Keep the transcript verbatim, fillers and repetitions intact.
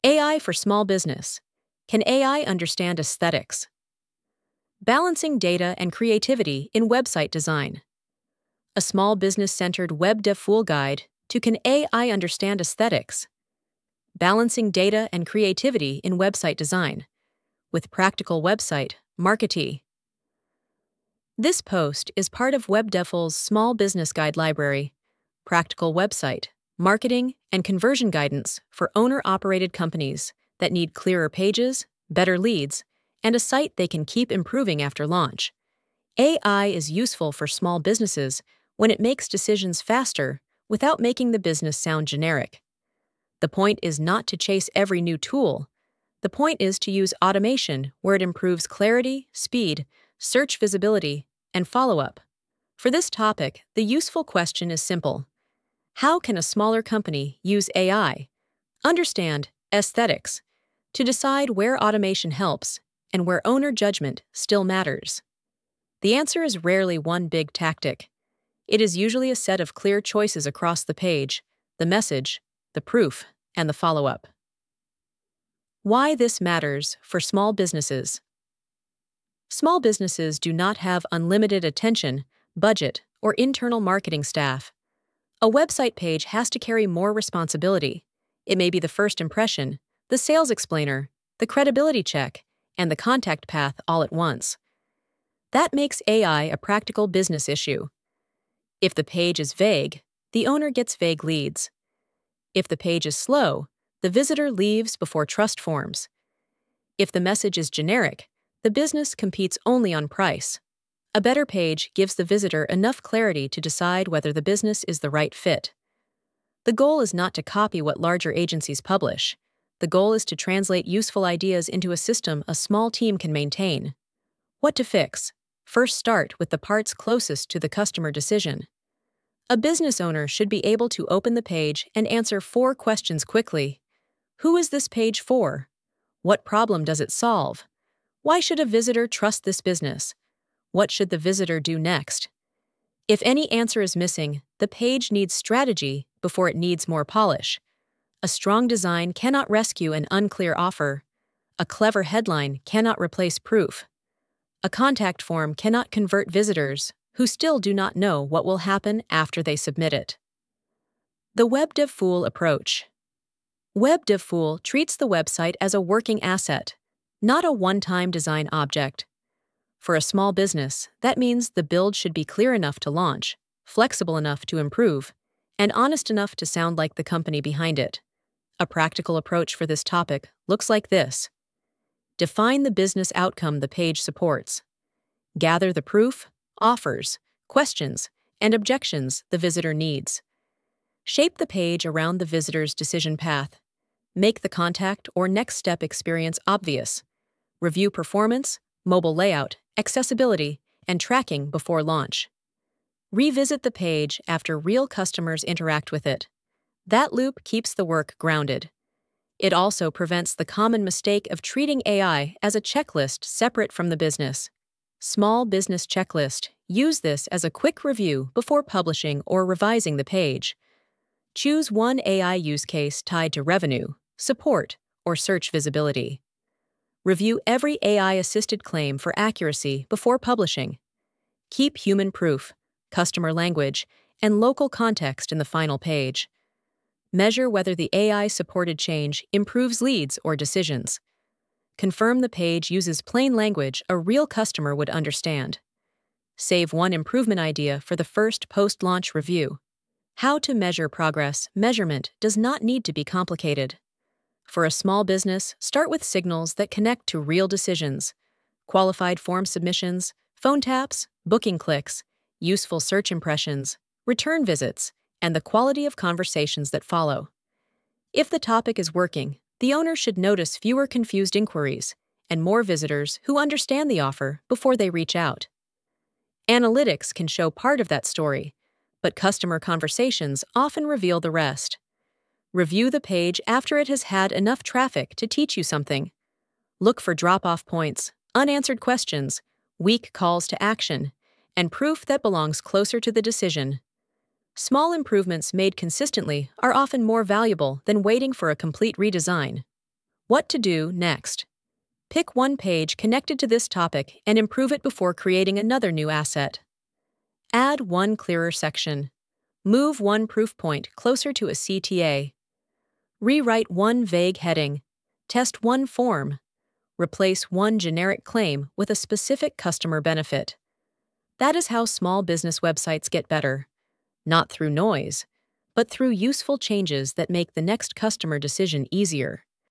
A I for small business. Can A I understand aesthetics? Balancing data and creativity in website design. A small business-centered web dev fool guide to Can A I Understand Aesthetics? Balancing data and creativity in website design with practical website marketee. This post is part of WebDevFool's Small Business Guide Library, practical website, marketing, and conversion guidance for owner-operated companies that need clearer pages, better leads, and a site they can keep improving after launch. A I is useful for small businesses when it makes decisions faster without making the business sound generic. The point is not to chase every new tool. The point is to use automation where it improves clarity, speed, search visibility, and follow-up. For this topic, the useful question is simple. How can a smaller company use A I, understand aesthetics, to decide where automation helps and where owner judgment still matters? The answer is rarely one big tactic. It is usually a set of clear choices across the page, the message, the proof, and the follow-up. Why this matters for small businesses. Small businesses do not have unlimited attention, budget, or internal marketing staff. A website page has to carry more responsibility. It may be the first impression, the sales explainer, the credibility check, and the contact path all at once. That makes A I a practical business issue. If the page is vague, the owner gets vague leads. If the page is slow, the visitor leaves before trust forms. If the message is generic, the business competes only on price. A better page gives the visitor enough clarity to decide whether the business is the right fit. The goal is not to copy what larger agencies publish. The goal is to translate useful ideas into a system a small team can maintain. What to fix? First, start with the parts closest to the customer decision. A business owner should be able to open the page and answer four questions quickly. Who is this page for? What problem does it solve? Why should a visitor trust this business? What should the visitor do next? If any answer is missing, the page needs strategy before it needs more polish. A strong design cannot rescue an unclear offer. A clever headline cannot replace proof. A contact form cannot convert visitors who still do not know what will happen after they submit it. The WebDevFool approach. WebDevFool treats the website as a working asset, not a one-time design object. For a small business, that means the build should be clear enough to launch, flexible enough to improve, and honest enough to sound like the company behind it. A practical approach for this topic looks like this. Define the business outcome the page supports. Gather the proof, offers, questions, and objections the visitor needs. Shape the page around the visitor's decision path. Make the contact or next step experience obvious. Review performance, mobile layout, accessibility, and tracking before launch. Revisit the page after real customers interact with it. That loop keeps the work grounded. It also prevents the common mistake of treating A I as a checklist separate from the business. Small business checklist. Use this as a quick review before publishing or revising the page. Choose one A I use case tied to revenue, support, or search visibility. Review every A I-assisted claim for accuracy before publishing. Keep human proof, customer language, and local context in the final page. Measure whether the A I-supported change improves leads or decisions. Confirm the page uses plain language a real customer would understand. Save one improvement idea for the first post-launch review. How to measure progress. Measurement does not need to be complicated. For a small business, start with signals that connect to real decisions. Qualified form submissions, phone taps, booking clicks, useful search impressions, return visits, and the quality of conversations that follow. If the topic is working, the owner should notice fewer confused inquiries and more visitors who understand the offer before they reach out. Analytics can show part of that story, but customer conversations often reveal the rest. Review the page after it has had enough traffic to teach you something. Look for drop-off points, unanswered questions, weak calls to action, and proof that belongs closer to the decision. Small improvements made consistently are often more valuable than waiting for a complete redesign. What to do next? Pick one page connected to this topic and improve it before creating another new asset. Add one clearer section. Move one proof point closer to a C T A. Rewrite one vague heading. Test one form. Replace one generic claim with a specific customer benefit. That is how small business websites get better. Not through noise, but through useful changes that make the next customer decision easier.